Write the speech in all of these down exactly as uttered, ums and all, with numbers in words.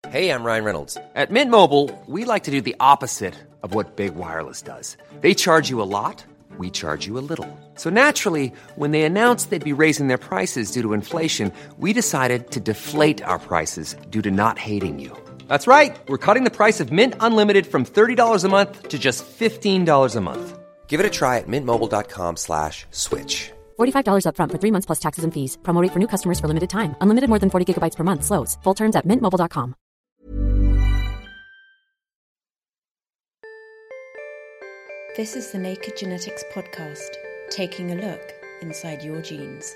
Hey, I'm Ryan Reynolds. At Mint Mobile, we like to do the opposite of what Big Wireless does. They charge you a lot, we charge you a little. So naturally, when they announced they'd be raising their prices due to inflation, we decided to deflate our prices due to not hating you. That's right. We're cutting the price of Mint Unlimited from thirty dollars a month to just fifteen dollars a month. Give it a try at mintmobile.com slash switch. forty-five dollars up front for three months plus taxes and fees. Promo rate for new customers for limited time. Unlimited more than forty gigabytes per month. Slows full terms at mint mobile dot com. This is the Naked Genetics Podcast, taking a look inside your genes.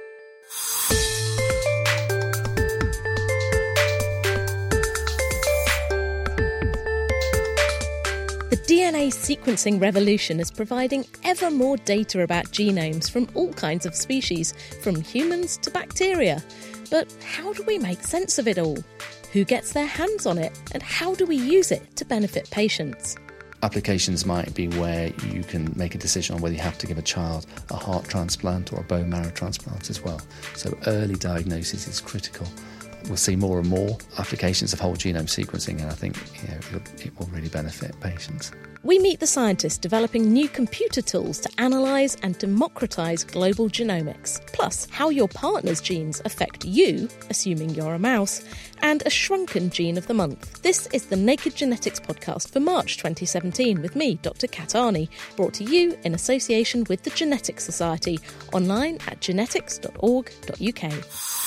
The D N A sequencing revolution is providing ever more data about genomes from all kinds of species, from humans to bacteria. But how do we make sense of it all? Who gets their hands on it? And how do we use it to benefit patients? Applications might be where you can make a decision on whether you have to give a child a heart transplant or a bone marrow transplant as well. So early diagnosis is critical. We'll see more and more applications of whole genome sequencing, and I think you know, it, it will really benefit patients. We meet the scientists developing new computer tools to analyse and democratise global genomics, plus how your partner's genes affect you, assuming you're a mouse, and a shrunken gene of the month. This is the Naked Genetics Podcast for March twenty seventeen with me, Doctor Kat Arney, brought to you in association with the Genetics Society, online at genetics dot org dot U K.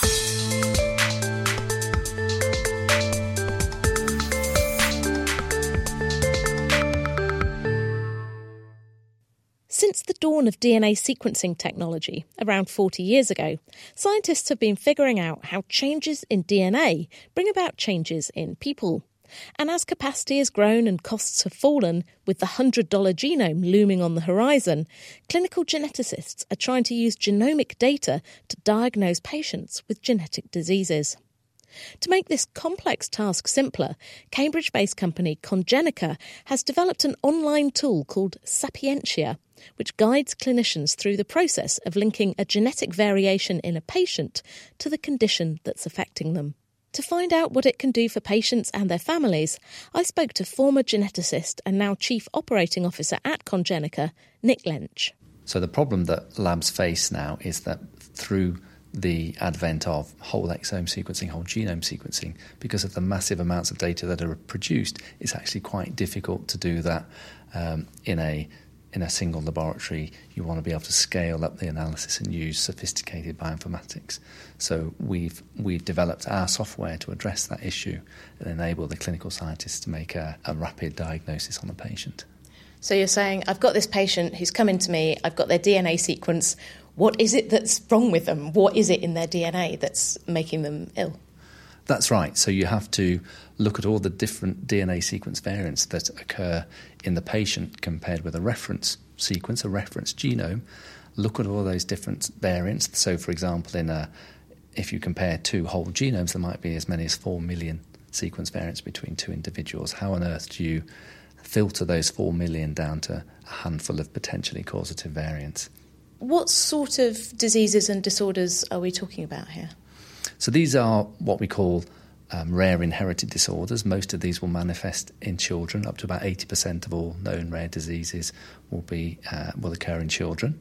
Since the dawn of D N A sequencing technology, around forty years ago, scientists have been figuring out how changes in D N A bring about changes in people. And as capacity has grown and costs have fallen, with the one hundred dollars genome looming on the horizon, clinical geneticists are trying to use genomic data to diagnose patients with genetic diseases. To make this complex task simpler, Cambridge-based company Congenica has developed an online tool called Sapientia, which guides clinicians through the process of linking a genetic variation in a patient to the condition that's affecting them. To find out what it can do for patients and their families, I spoke to former geneticist and now Chief Operating Officer at Congenica, Nick Lench. So the problem that labs face now is that through the advent of whole exome sequencing, whole genome sequencing, because of the massive amounts of data that are produced, it's actually quite difficult to do that um, in a in a single laboratory. You want to be able to scale up the analysis and use sophisticated bioinformatics. So we've we've developed our software to address that issue and enable the clinical scientists to make a, a rapid diagnosis on the patient. So you're saying, I've got this patient who's coming to me, I've got their D N A sequence. What is it that's wrong with them? What is it in their D N A that's making them ill? That's right. So you have to look at all the different D N A sequence variants that occur in the patient compared with a reference sequence, a reference genome. Look at all those different variants. So, for example, in a, if you compare two whole genomes, there might be as many as four million sequence variants between two individuals. How on earth do you filter those four million down to a handful of potentially causative variants? What sort of diseases and disorders are we talking about here? So these are what we call um, rare inherited disorders. Most of these will manifest in children. Up to about eighty percent of all known rare diseases will be uh, will occur in children.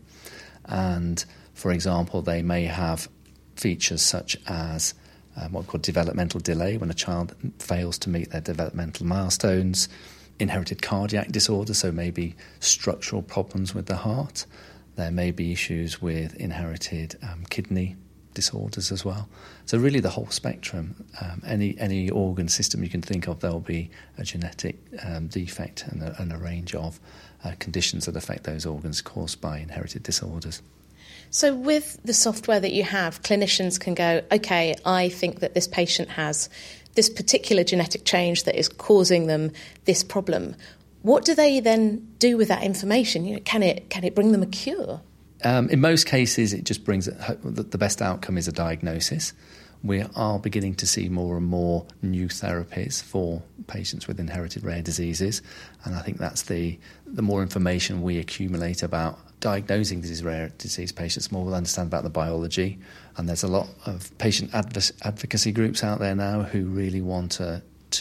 And, for example, they may have features such as um, what we call developmental delay, when a child fails to meet their developmental milestones, inherited cardiac disorders, so maybe structural problems with the heart. There may be issues with inherited um, kidney disorders as well. So really the whole spectrum, um, any any organ system you can think of, there will be a genetic um, defect and a, and a range of uh, conditions that affect those organs caused by inherited disorders. So with the software that you have, clinicians can go, OK, I think that this patient has this particular genetic change that is causing them this problem. What do they then do with that information? You know, can it can it bring them a cure? Um, in most cases, it just brings it, the best outcome is a diagnosis. We are beginning to see more and more new therapies for patients with inherited rare diseases, and I think that's the the more information we accumulate about diagnosing these rare disease patients, more we'll understand about the biology. And there's a lot of patient adv- advocacy groups out there now who really want to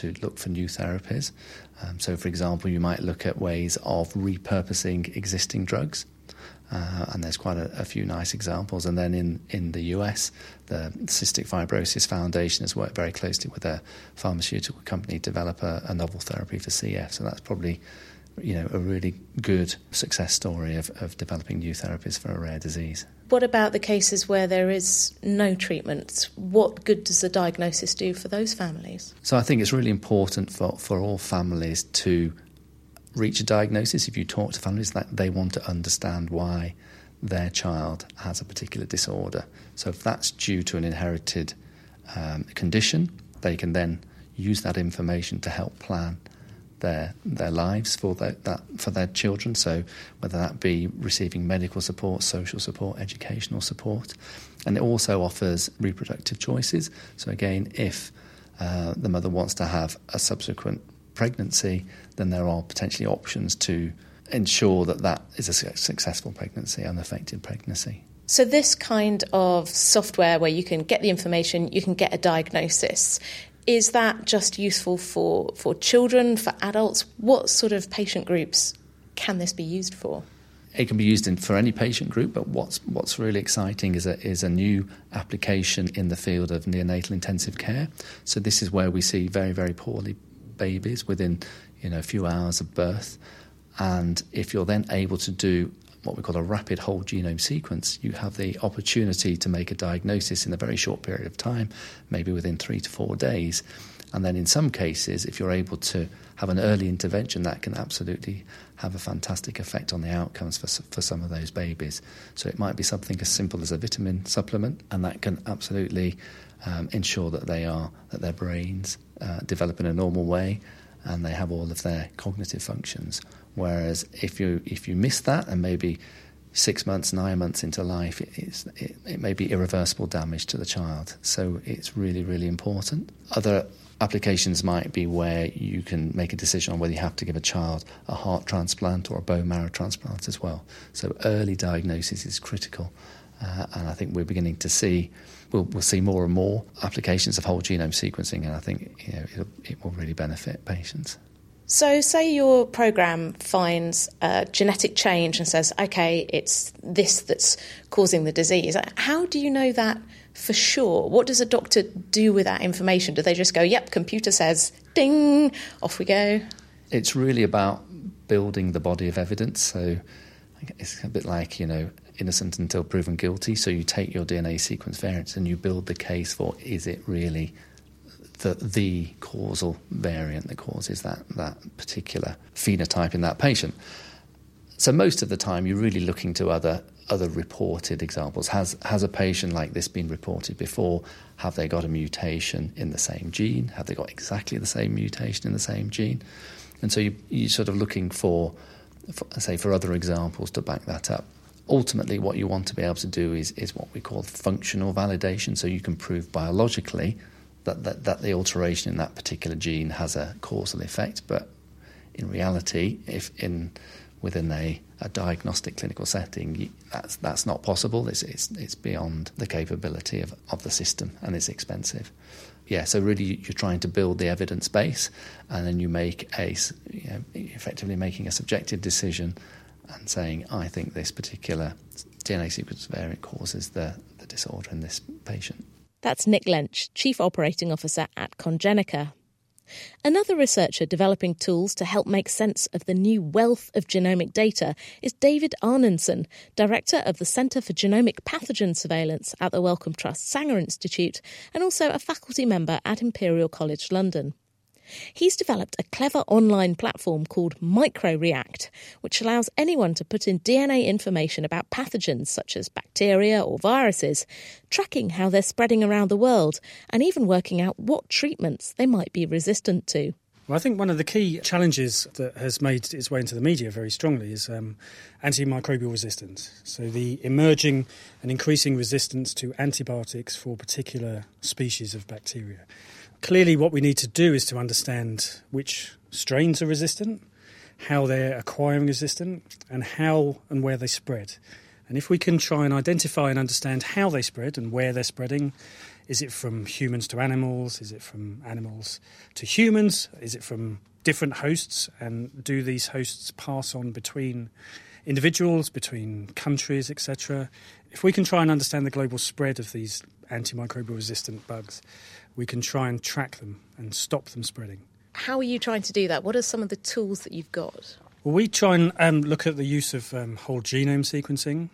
to look for new therapies. Um, so, for example, you might look at ways of repurposing existing drugs. Uh, and there's quite a, a few nice examples. And then in, in the U S, the Cystic Fibrosis Foundation has worked very closely with a pharmaceutical company to develop a, a novel therapy for C F. So that's probably, you know, a really good success story of, of developing new therapies for a rare disease. What about the cases where there is no treatment? What good does the diagnosis do for those families? So I think it's really important for, for all families to reach a diagnosis. If you talk to families, that they want to understand why their child has a particular disorder. So if that's due to an inherited um, condition, they can then use that information to help plan their their lives for their, that for their children. So whether that be receiving medical support, social support, educational support, and it also offers reproductive choices. So again, if uh, the mother wants to have a subsequent pregnancy, then there are potentially options to ensure that that is a successful pregnancy, unaffected pregnancy. So this kind of software where you can get the information, you can get a diagnosis, is that just useful for, for children, for adults? What sort of patient groups can this be used for? It can be used in, for any patient group, but what's what's really exciting is a is a new application in the field of neonatal intensive care. So this is where we see very, very poorly babies within, you know, a few hours of birth, and if you're then able to do what we call a rapid whole genome sequence, you have the opportunity to make a diagnosis in a very short period of time, maybe within three to four days. And then in some cases, if you're able to have an early intervention, that can absolutely have a fantastic effect on the outcomes for for some of those babies. So it might be something as simple as a vitamin supplement, and that can absolutely um, ensure that they are that their brains uh, develop in a normal way, and they have all of their cognitive functions. Whereas if you if you miss that, and maybe six months, nine months into life, it, it's, it, it may be irreversible damage to the child. So it's really, really important. Other applications might be where you can make a decision on whether you have to give a child a heart transplant or a bone marrow transplant as well. So early diagnosis is critical, uh, and I think we're beginning to see we'll, we'll see more and more applications of whole genome sequencing, and I think, you know, it'll, it will really benefit patients. So say your programme finds a genetic change and says, OK, it's this that's causing the disease. How do you know that for sure? What does a doctor do with that information? Do they just go, yep, computer says, ding, off we go? It's really about building the body of evidence. So it's a bit like, you know, innocent until proven guilty. So you take your D N A sequence variants and you build the case for, is it really the the causal variant that causes that, that particular phenotype in that patient? So most of the time you're really looking to other other reported examples. Has has a patient like this been reported before? Have they got a mutation in the same gene? Have they got exactly the same mutation in the same gene? And so you, you're sort of looking for, for, say, for other examples to back that up. Ultimately, what you want to be able to do is, is what we call functional validation, so you can prove biologically that, that, that the alteration in that particular gene has a causal effect. But in reality, if in within a, a diagnostic clinical setting, that's that's not possible. It's it's, it's beyond the capability of, of the system, and it's expensive. Yeah, so really you're trying to build the evidence base, and then you make a, you know, effectively making a subjective decision and saying, I think this particular D N A sequence variant causes the, the disorder in this patient. That's Nick Lench, Chief Operating Officer at Congenica. Another researcher developing tools to help make sense of the new wealth of genomic data is David Arnenson, Director of the Centre for Genomic Pathogen Surveillance at the Wellcome Trust Sanger Institute, and also a faculty member at Imperial College London. He's developed a clever online platform called MicroReact, which allows anyone to put in D N A information about pathogens such as bacteria or viruses, tracking how they're spreading around the world, and even working out what treatments they might be resistant to. Well, I think one of the key challenges that has made its way into the media very strongly is um, antimicrobial resistance. So the emerging and increasing resistance to antibiotics for particular species of bacteria. Clearly, what we need to do is to understand which strains are resistant, how they're acquiring resistance, and how and where they spread. And if we can try and identify and understand how they spread and where they're spreading, Is it from humans to animals? Is it from animals to humans? Is it from different hosts? And do these hosts pass on between individuals, between countries, et cetera? If we can try and understand the global spread of these antimicrobial resistant bugs, we can try and track them and stop them spreading. How are you trying to do that? What are some of the tools that you've got? Well, we try and um, look at the use of um, whole genome sequencing.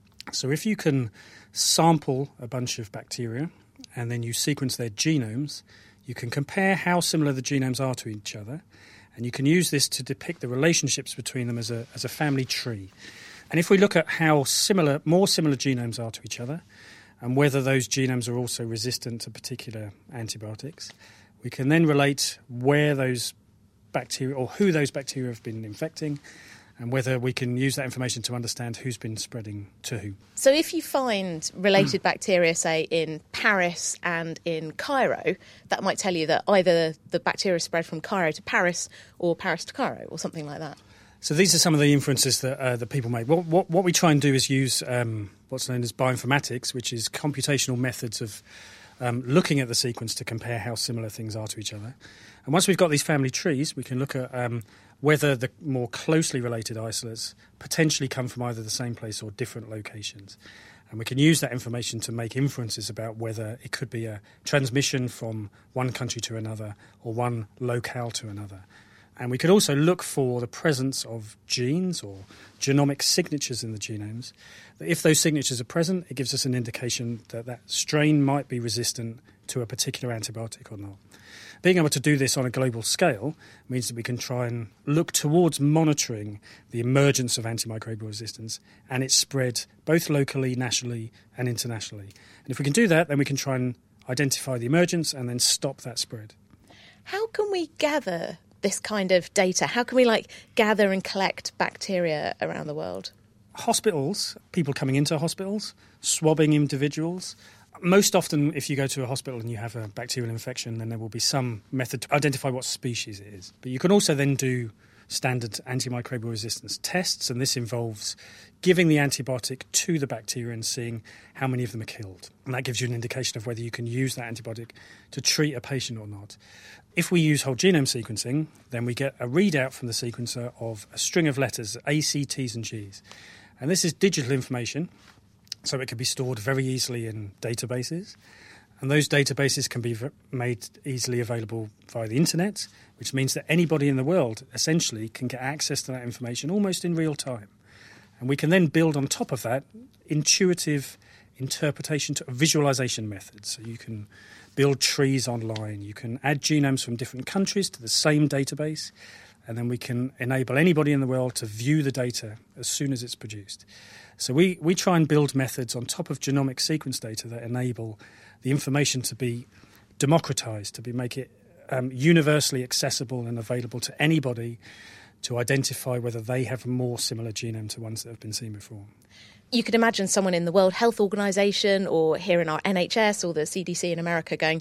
So if you can sample a bunch of bacteria and then you sequence their genomes, you can compare how similar the genomes are to each other, and you can use this to depict the relationships between them as a as a family tree. And if we look at how similar, more similar genomes are to each other, and whether those genomes are also resistant to particular antibiotics, we can then relate where those bacteria or who those bacteria have been infecting, and whether we can use that information to understand who's been spreading to who. So if you find related bacteria, say, in Paris and in Cairo, that might tell you that either the bacteria spread from Cairo to Paris or Paris to Cairo or something like that. So these are some of the inferences that uh, that people make. What, what, what we try and do is use um, what's known as bioinformatics, which is computational methods of um, looking at the sequence to compare how similar things are to each other. And once we've got these family trees, we can look at um, whether the more closely related isolates potentially come from either the same place or different locations. And we can use that information to make inferences about whether it could be a transmission from one country to another or one locale to another. And we could also look for the presence of genes or genomic signatures in the genomes. If those signatures are present, it gives us an indication that that strain might be resistant to a particular antibiotic or not. Being able to do this on a global scale means that we can try and look towards monitoring the emergence of antimicrobial resistance and its spread both locally, nationally and internationally. And if we can do that, then we can try and identify the emergence and then stop that spread. How can we gather this kind of data? How can we like gather and collect bacteria around the world? Hospitals, people coming into hospitals, swabbing individuals. Most often, if you go to a hospital and you have a bacterial infection, then there will be some method to identify what species it is. But you can also then do standard antimicrobial resistance tests, and this involves giving the antibiotic to the bacteria and seeing how many of them are killed. And that gives you an indication of whether you can use that antibiotic to treat a patient or not. If we use whole genome sequencing, then we get a readout from the sequencer of a string of letters, A, C, T's and G's. And this is digital information, so it can be stored very easily in databases. And those databases can be v- made easily available via the internet, which means that anybody in the world essentially can get access to that information almost in real time. And we can then build on top of that intuitive interpretation to visualization methods. So you can build trees online, you can add genomes from different countries to the same database, and then we can enable anybody in the world to view the data as soon as it's produced. So we, we try and build methods on top of genomic sequence data that enable the information to be democratized, to be make it um, universally accessible and available to anybody to identify whether they have a more similar genome to ones that have been seen before. You could imagine someone in the World Health Organization or here in our N H S or the C D C in America going,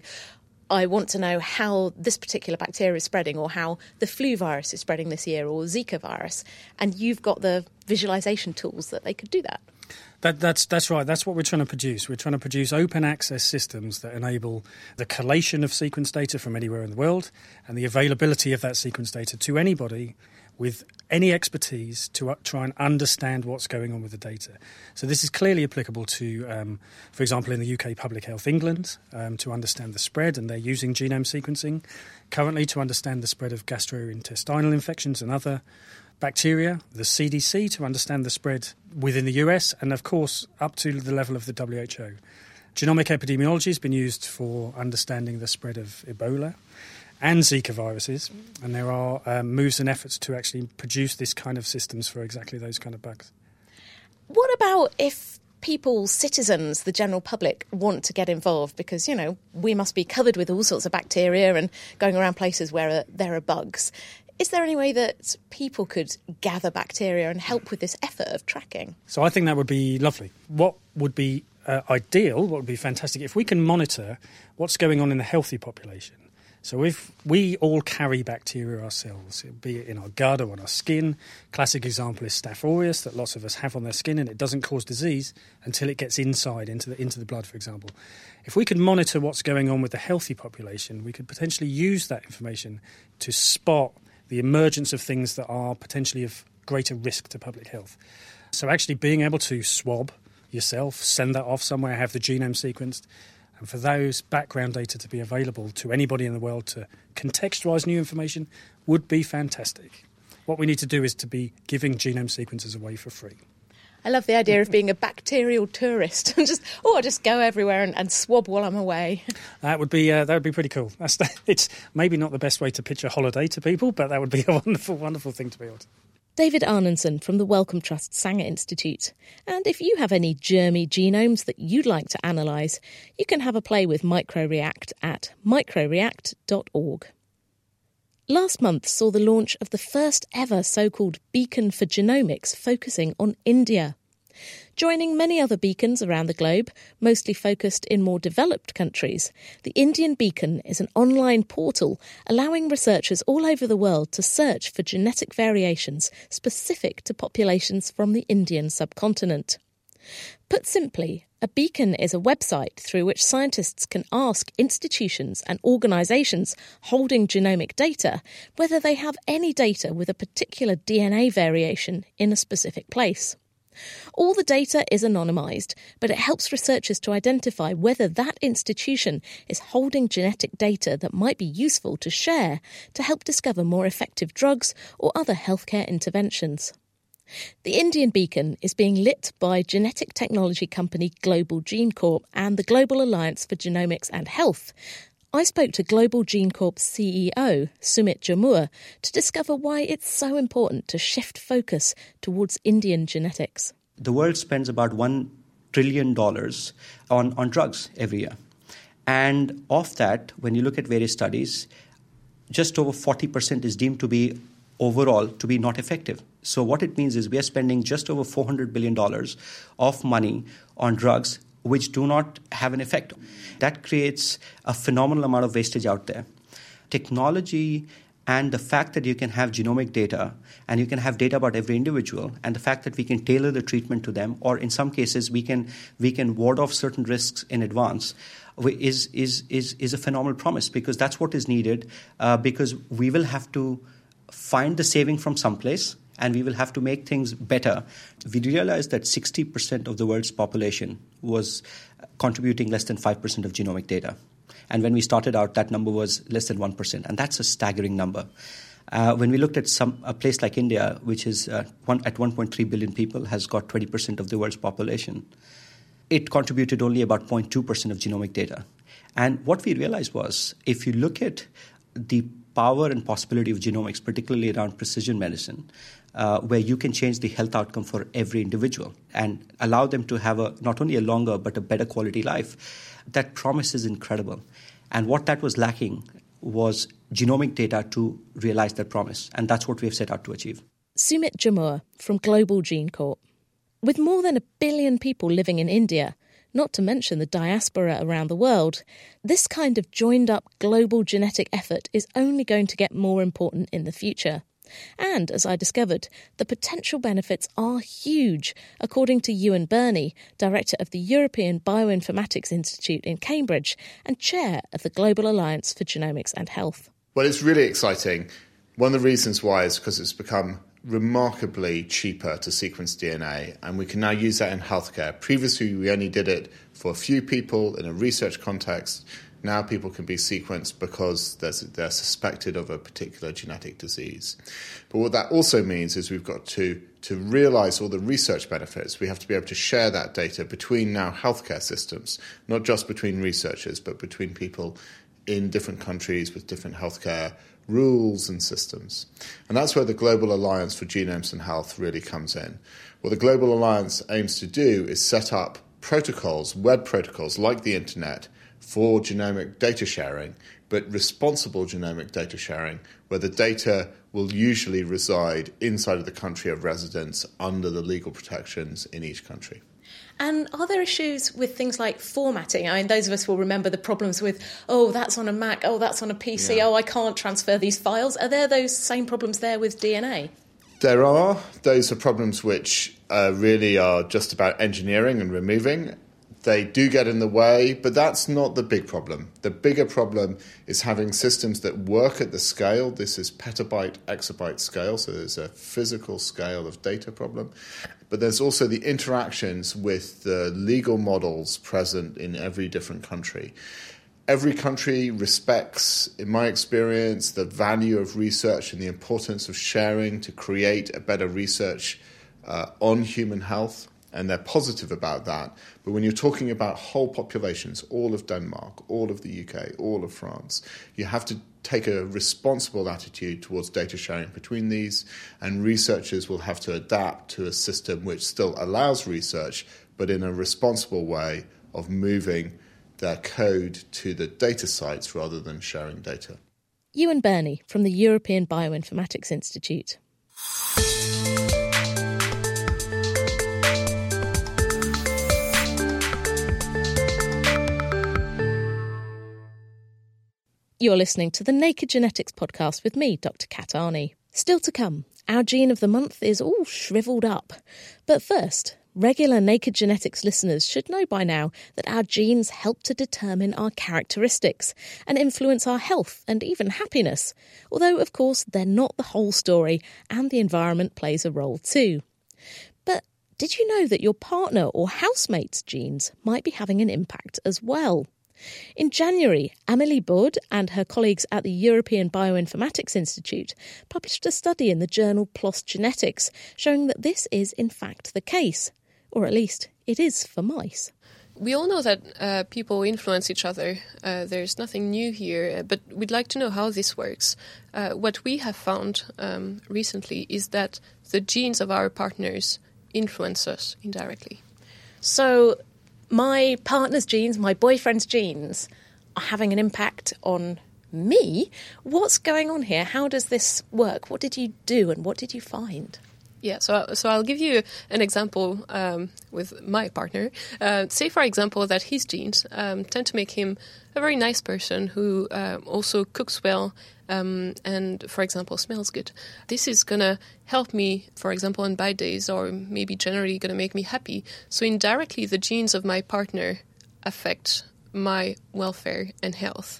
I want to know how this particular bacteria is spreading or how the flu virus is spreading this year or Zika virus. And you've got the visualization tools that they could do that. That, that's that's right. That's what we're trying to produce. We're trying to produce open access systems that enable the collation of sequence data from anywhere in the world and the availability of that sequence data to anybody with any expertise to try and understand what's going on with the data. So this is clearly applicable to, um, for example, in the U K Public Health England, um, to understand the spread, and they're using genome sequencing currently to understand the spread of gastrointestinal infections and other bacteria, the C D C to understand the spread within the U S, and of course up to the level of the W H O. Genomic epidemiology has been used for understanding the spread of Ebola and Zika viruses, and there are um, moves and efforts to actually produce this kind of systems for exactly those kind of bugs. What about if people, citizens, the general public want to get involved? Because, you know, we must be covered with all sorts of bacteria and going around places where uh, there are bugs. Is there any way that people could gather bacteria and help with this effort of tracking? So I think that would be lovely. What would be uh, ideal, what would be fantastic, if we can monitor what's going on in the healthy population. So if we all carry bacteria ourselves, be it in our gut or on our skin. Classic example is Staph aureus that lots of us have on their skin, and it doesn't cause disease until it gets inside into the into the blood, for example. If we could monitor what's going on with the healthy population, we could potentially use that information to spot the emergence of things that are potentially of greater risk to public health. So actually being able to swab yourself, send that off somewhere, have the genome sequenced, and for those background data to be available to anybody in the world to contextualise new information would be fantastic. What we need to do is to be giving genome sequences away for free. I love the idea of being a bacterial tourist. just oh, I'll just go everywhere and, and swab while I'm away. That would be uh, that would be pretty cool. That's the, it's maybe not the best way to pitch a holiday to people, but that would be a wonderful, wonderful thing to be able to. David Arnonson from the Wellcome Trust Sanger Institute. And if you have any germy genomes that you'd like to analyse, you can have a play with MicroReact at microreact dot org. Last month saw the launch of the first ever so-called Beacon for Genomics focusing on India. Joining many other beacons around the globe, mostly focused in more developed countries, the Indian Beacon is an online portal allowing researchers all over the world to search for genetic variations specific to populations from the Indian subcontinent. Put simply, a beacon is a website through which scientists can ask institutions and organisations holding genomic data whether they have any data with a particular D N A variation in a specific place. All the data is anonymised, but it helps researchers to identify whether that institution is holding genetic data that might be useful to share to help discover more effective drugs or other healthcare interventions. The Indian Beacon is being lit by genetic technology company Global Gene Corp and the Global Alliance for Genomics and Health. I spoke to Global Gene Corp's C E O, Sumit Jamur, to discover why it's so important to shift focus towards Indian genetics. The world spends about one trillion dollars on, on drugs every year. And of that, when you look at various studies, just over forty percent is deemed to be overall to be not effective. So what it means is we are spending just over four hundred billion dollars of money on drugs which do not have an effect. That creates a phenomenal amount of wastage out there. Technology and the fact that you can have genomic data and you can have data about every individual and the fact that we can tailor the treatment to them, or in some cases we can we can ward off certain risks in advance, is is is, is a phenomenal promise, because that's what is needed, uh, because we will have to find the saving from someplace and we will have to make things better. We realized that sixty percent of the world's population was contributing less than five percent of genomic data. And when we started out, that number was less than one percent. And that's a staggering number. Uh, when we looked at some a place like India, which is uh, one, at one point three billion people, has got twenty percent of the world's population, it contributed only about zero point two percent of genomic data. And what we realized was, if you look at the power and possibility of genomics, particularly around precision medicine, uh, where you can change the health outcome for every individual and allow them to have a not only a longer but a better quality life, that promise is incredible. And what that was lacking was genomic data to realize that promise. And that's what we have set out to achieve. Sumit Jamur from Global Gene Corp. With more than a billion people living in India, not to mention the diaspora around the world, this kind of joined-up global genetic effort is only going to get more important in the future. And, as I discovered, the potential benefits are huge, according to Ewan Birney, Director of the European Bioinformatics Institute in Cambridge and Chair of the Global Alliance for Genomics and Health. Well, it's really exciting. One of the reasons why is because it's become remarkably cheaper to sequence D N A, and we can now use that in healthcare. Previously, we only did it for a few people in a research context. Now people can be sequenced because there's, they're suspected of a particular genetic disease. But what that also means is we've got to, to realise all the research benefits. We have to be able to share that data between now healthcare systems, not just between researchers, but between people in different countries with different healthcare rules and systems. And that's where the Global Alliance for Genomes and Health really comes in. What the Global Alliance aims to do is set up protocols, web protocols like the internet, for genomic data sharing, but responsible genomic data sharing, where the data will usually reside inside of the country of residence under the legal protections in each country. And are there issues with things like formatting? I mean, those of us will remember the problems with, oh, that's on a Mac, oh, that's on a P C, yeah. oh, I can't transfer these files. Are there those same problems there with D N A? There are. Those are problems which uh, really are just about engineering and removing. They do get in the way, but that's not the big problem. The bigger problem is having systems that work at the scale. This is petabyte, exabyte scale, so there's a physical scale of data problem. But there's also the interactions with the legal models present in every different country. Every country respects, in my experience, the value of research and the importance of sharing to create a better research uh, on human health. And they're positive about that. But when you're talking about whole populations, all of Denmark, all of the U K, all of France, you have to take a responsible attitude towards data sharing between these, and researchers will have to adapt to a system which still allows research, but in a responsible way of moving their code to the data sites rather than sharing data. Ewan Birney from the European Bioinformatics Institute. You're listening to the Naked Genetics podcast with me, Doctor Kat Arney. Still to come, our gene of the month is all shrivelled up. But first, regular Naked Genetics listeners should know by now that our genes help to determine our characteristics and influence our health and even happiness. Although, of course, they're not the whole story, and the environment plays a role too. But did you know that your partner or housemate's genes might be having an impact as well? In January, Amélie Baud and her colleagues at the European Bioinformatics Institute published a study in the journal PLOS Genetics showing that this is in fact the case, or at least it is for mice. We all know that uh, people influence each other. Uh, there's nothing new here, but we'd like to know how this works. Uh, what we have found um, recently is that the genes of our partners influence us indirectly. So my partner's genes, my boyfriend's genes, are having an impact on me. What's going on here? How does this work? What did you do and what did you find? Yeah, so so I'll give you an example um, with my partner. Uh, say, for example, that his genes um, tend to make him a very nice person who uh, also cooks well um, and, for example, smells good. This is going to help me, for example, on bad days, or maybe generally going to make me happy. So indirectly, the genes of my partner affect my welfare and health.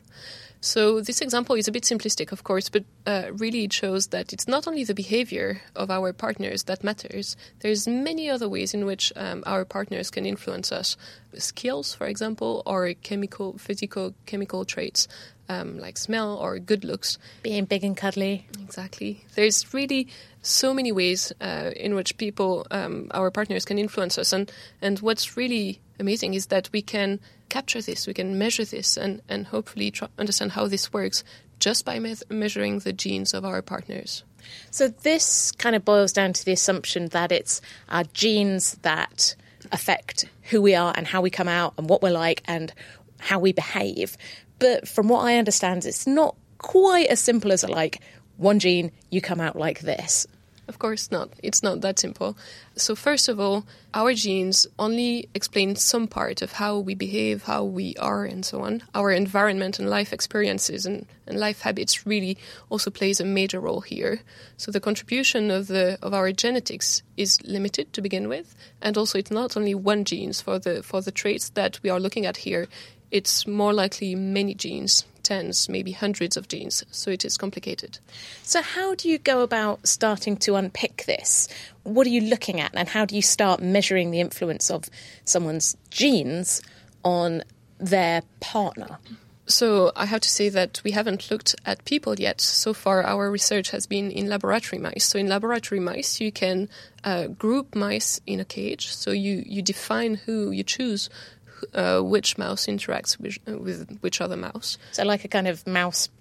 So this example is a bit simplistic, of course, but uh, really it shows that it's not only the behavior of our partners that matters. There's many other ways in which um, our partners can influence us. Skills, for example, or chemical, physical, chemical traits um, like smell or good looks. Being big and cuddly. Exactly. There's really so many ways uh, in which people, um, our partners, can influence us. And, and what's really amazing is that we can capture this, we can measure this, and, and hopefully try understand how this works just by me- measuring the genes of our partners. So this kind of boils down to the assumption that it's our genes that affect who we are and how we come out and what we're like and how we behave. But from what I understand, it's not quite as simple as like one gene, you come out like this. Of course not. It's not that simple. So first of all, our genes only explain some part of how we behave, how we are, and so on. Our environment and life experiences and, and life habits really also plays a major role here. So the contribution of the of our genetics is limited to begin with, and also it's not only one genes for the for the traits that we are looking at here. It's more likely many genes, tens, maybe hundreds of genes, so it is complicated. So how do you go about starting to unpick this? What are you looking at, and how do you start measuring the influence of someone's genes on their partner? So I have to say that we haven't looked at people yet. So far, our research has been in laboratory mice. So in laboratory mice, you can uh, group mice in a cage. So you, you define who you choose, Uh, which mouse interacts with, uh, with which other mouse. So like a kind of mouse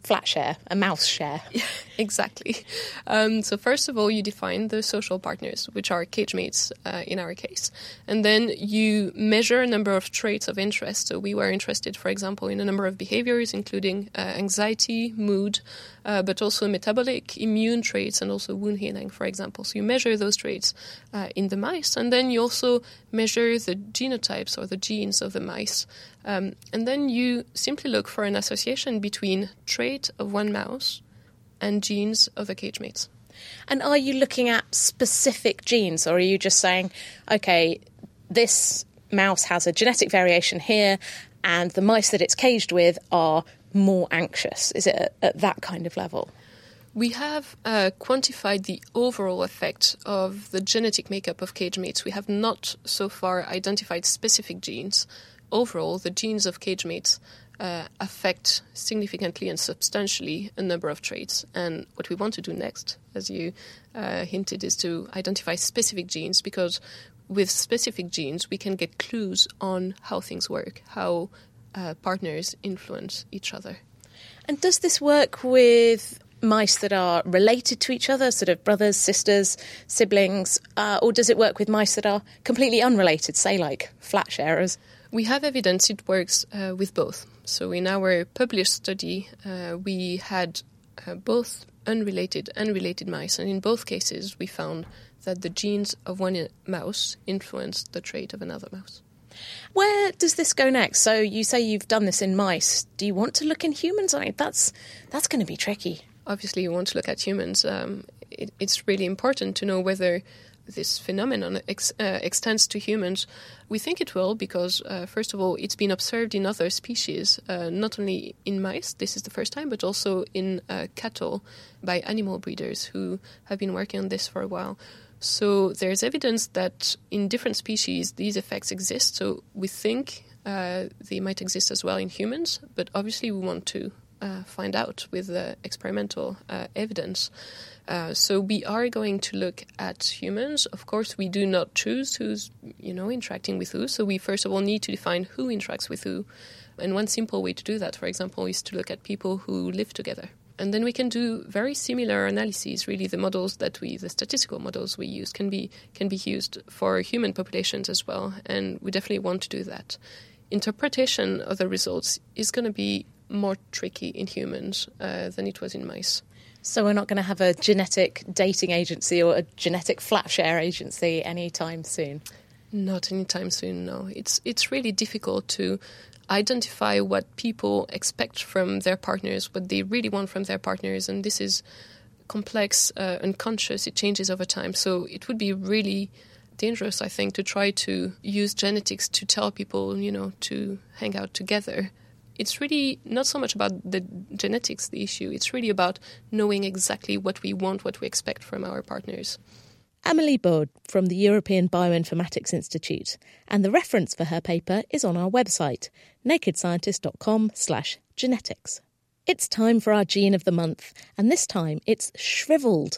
flat share, a mouse share. Yeah, exactly. Um, so first of all, you define the social partners, which are cage mates uh, in our case. And then you measure a number of traits of interest. So we were interested, for example, in a number of behaviors, including uh, anxiety, mood, uh, but also metabolic, immune traits, and also wound healing, for example. So you measure those traits uh, in the mice, and then you also measure the genotypes or the genes of the mice. Um, and then you simply look for an association between trait of one mouse and genes of the cage mates. And are you looking at specific genes, or are you just saying, OK, this mouse has a genetic variation here and the mice that it's caged with are more anxious? Is it at, at that kind of level? We have uh, quantified the overall effect of the genetic makeup of cage mates. We have not so far identified specific genes. Overall, the genes of cage mates uh, affect significantly and substantially a number of traits. And what we want to do next, as you uh, hinted, is to identify specific genes, because with specific genes, we can get clues on how things work, how uh, partners influence each other. And does this work with mice that are related to each other, sort of brothers, sisters, siblings, uh, or does it work with mice that are completely unrelated, say like flat sharers? We have evidence it works uh, with both. So in our published study, uh, we had uh, both unrelated and related mice, and in both cases we found that the genes of one mouse influenced the trait of another mouse. Where does this go next? So you say you've done this in mice. Do you want to look in humans? I mean, that's that's going to be tricky. Obviously, you want to look at humans. Um, it, it's really important to know whether this phenomenon ex, uh, extends to humans. We think it will because, uh, first of all, it's been observed in other species, uh, not only in mice, this is the first time, but also in uh, cattle by animal breeders who have been working on this for a while. So there's evidence that in different species these effects exist. So we think uh, they might exist as well in humans, but obviously we want to uh, find out with uh, experimental uh, evidence. Uh, so we are going to look at humans. Of course, we do not choose who's, you know, interacting with who. So we first of all need to define who interacts with who. And one simple way to do that, for example, is to look at people who live together. And then we can do very similar analyses. Really, the models that we, the statistical models we use, can be can be used for human populations as well. And we definitely want to do that. Interpretation of the results is going to be more tricky in humans uh, than it was in mice. So we're not going to have a genetic dating agency or a genetic flat share agency anytime soon? Not anytime soon, no. It's it's really difficult to identify what people expect from their partners, what they really want from their partners, and this is complex, uh, unconscious, it changes over time. So it would be really dangerous, I think, to try to use genetics to tell people, you know, to hang out together. It's really not so much about the genetics, the issue. It's really about knowing exactly what we want, what we expect from our partners. Amélie Baud from the European Bioinformatics Institute, and the reference for her paper is on our website, nakedscientist.com slash genetics. It's time for our gene of the month, and this time it's shriveled.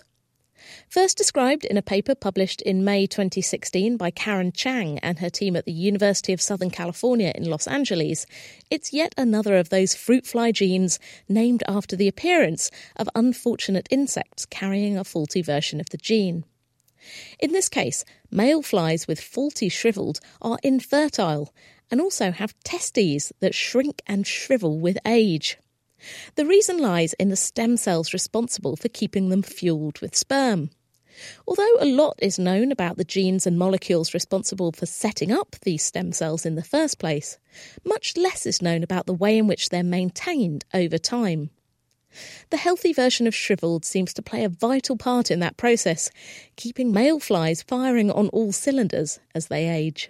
First described in a paper published in May twenty sixteen by Karen Chang and her team at the University of Southern California in Los Angeles, it's yet another of those fruit fly genes named after the appearance of unfortunate insects carrying a faulty version of the gene. In this case, male flies with faulty shriveled are infertile and also have testes that shrink and shrivel with age. The reason lies in the stem cells responsible for keeping them fueled with sperm. Although a lot is known about the genes and molecules responsible for setting up these stem cells in the first place, much less is known about the way in which they're maintained over time. The healthy version of shriveled seems to play a vital part in that process, keeping male flies firing on all cylinders as they age.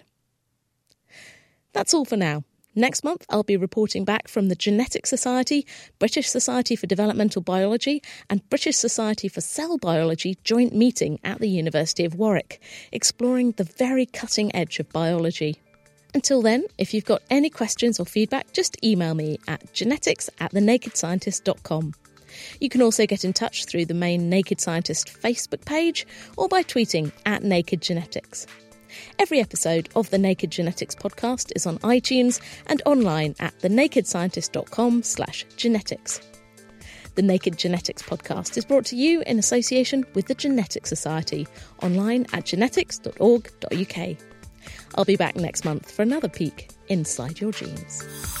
That's all for now. Next month, I'll be reporting back from the Genetic Society, British Society for Developmental Biology and British Society for Cell Biology joint meeting at the University of Warwick, exploring the very cutting edge of biology. Until then, if you've got any questions or feedback, just email me at genetics at the naked scientist dot com. You can also get in touch through the main Naked Scientist Facebook page or by tweeting at Naked Genetics. Every episode of the Naked Genetics podcast is on iTunes and online at the naked scientist dot com slash genetics. The Naked Genetics podcast is brought to you in association with the Genetics Society, online at genetics dot org dot uk. I'll be back next month for another peek inside your genes.